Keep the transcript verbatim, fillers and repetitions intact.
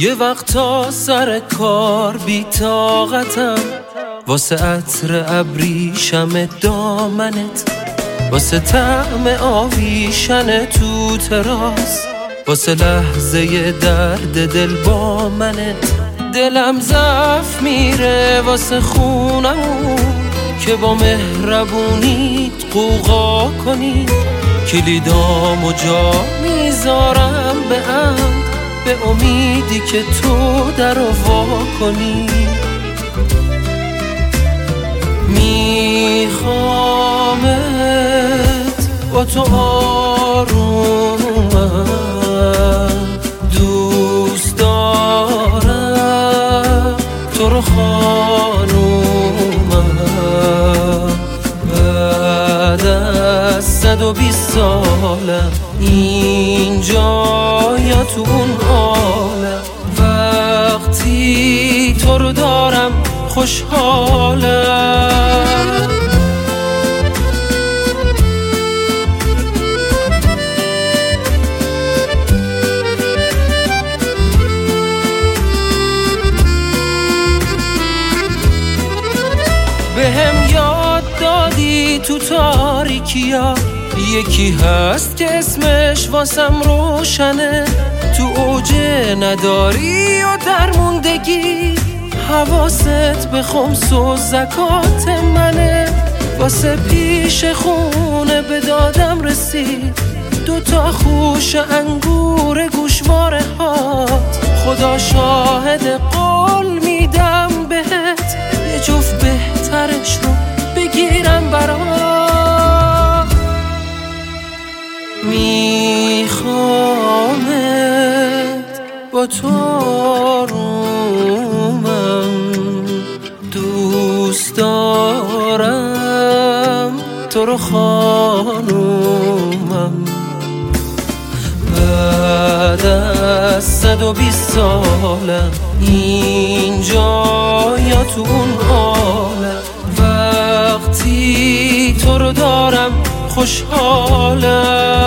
یه وقتا سر کار بی طاقتم، واسه عطر ابریشم دامنت، واسه طعم آویشن تو تراس، واسه لحظه درد دل با منت. دلم ضعف میره واسه خونمون که با مهربونیت قوقا کنی. کلیدامو جا میذارم به عمد، به امیدی که تو در وا کنی. میخوامت با تو آرومم، دوست دارم تو رو خانومم. بعد از صد و بیست سالم اینجا یا تو اون عالم، وقتی تو رو دارم خوشحالم. بهم یاد دادی تو تاریکیا یکی هست که اسمش واسم روشنه. تو اوج نداری و درموندگی، حواست به خمس و زکات منه. واسه پیش خونه به دادم رسید دو تا خوش انگور گوشواره هات. خدا شاهد قول میدم بهت، یه جفت بهترش رو بگیرم برات. میخوامت با تو آرومم، دوست دارم تو رو خانومم. بعد از صد و بیست سالم اینجا یا تو اون عالم، وقتی تو رو دارم خوشحالم.